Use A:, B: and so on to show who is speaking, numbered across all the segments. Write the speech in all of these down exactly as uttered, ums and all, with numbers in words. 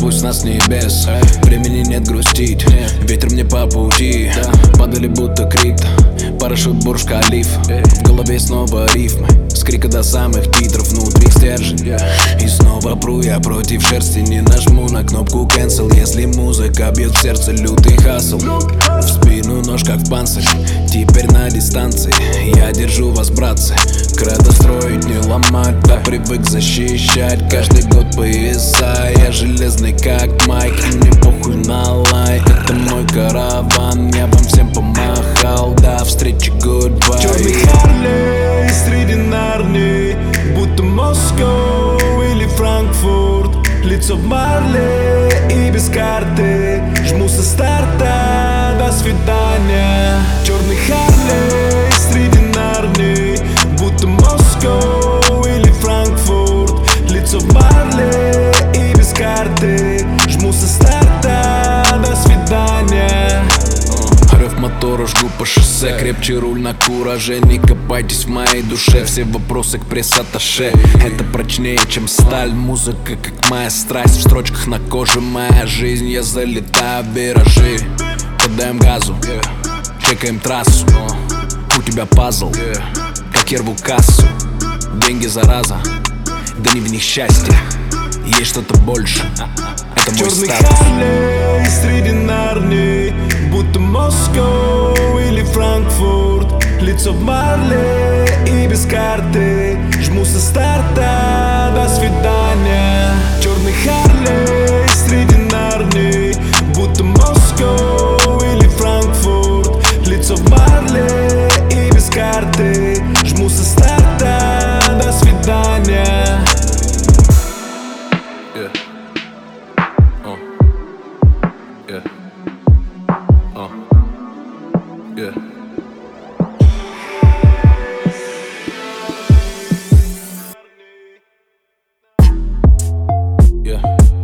A: пусть нас с небес. Времени нет грустить, ветер мне по пути. Падали будто крипто, парашют Бурдж-Халиф. В голове снова рифмы, с крика до самых титров, внутри стержень. И снова пру я против шерсти, не нажму на кнопку cancel, если музыка бьет в сердце, лютый хасл. В спину нож как в панцирь, теперь на дистанции. Я держу вас, братцы, кредо строить, не ломать. Да привык защищать каждый год пояса. Я железный как Майк, и мне похуй на лай. Это мой караван, я вам всем помахал. До встречи, goodbye.
B: Черный Харлей среди нарней, будто Москва или Франкфурт. Лицо в марле и без карты, жму со старта, до свидания. Черный Харлей среди нарней, будто Москва или Франкфурт. Лицо в марле и без карты, жму со старта, до свидания.
A: Рев мотора, жгу по шоссе, крепче руль на кураже. Не копайтесь в моей душе, все вопросы к пресс-атташе. Это прочнее, чем сталь, музыка как моя страсть. В строчках на коже моя жизнь, я залетаю в виражи. Подаем газу, чекаем трассу. У тебя пазл, как я рву кассу. Деньги зараза, да не в них счастье, есть что-то больше, это мой
B: Черный
A: статус.
B: Харлей среди нарней, будто Москва или Франкфурт. Лицо в марле и без карты, жму со старта, до свидания. Черный Харлей среди нарней, будто Москва или Франкфурт. Лицо в марле и без карты, жму со старта, до свидания.
A: Yeah. Uh. Yeah. Uh. Yeah. Yeah.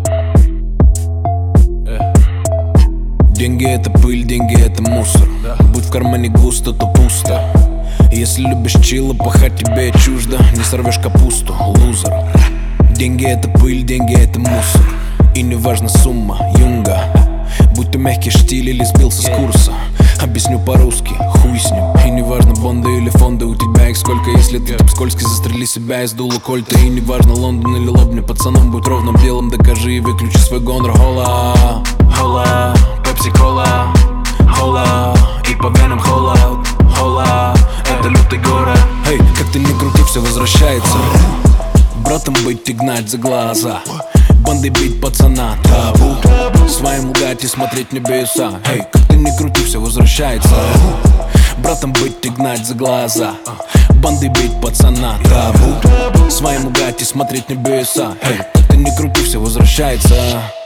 A: Yeah. Деньги это пыль, деньги это мусор. Будь в кармане густо, то пусто. Если любишь чило, пахать тебе чуждо. Не сорвешь капусту, лузер. Деньги это пыль, деньги это мусор. И не важна сумма, юнга. Будь то мягкий штиль или сбился с курса. Объясню по-русски, хуй с ним. И не важно бонды или фонды, у тебя их сколько. Если ты тип скользкий, застрели себя из дула кольта. И не важно Лондон или Лобни, пацаном будь ровным белым. Докажи и выключи свой гонор. Хола, хола, пепси-кола, хола. И по венам холод, хола. Это лютый город. Эй, как ты не крути, все возвращается. Братом быть и гнать за глаза, банды бить пацана, табу. Своим лгать и смотреть в небеса. Эй, как ты не крути, все возвращается. Братом быть и гнать за глаза, банды бить пацана, табу. Своим лгать и смотреть в небеса. Эй, как ты не крути, все возвращается.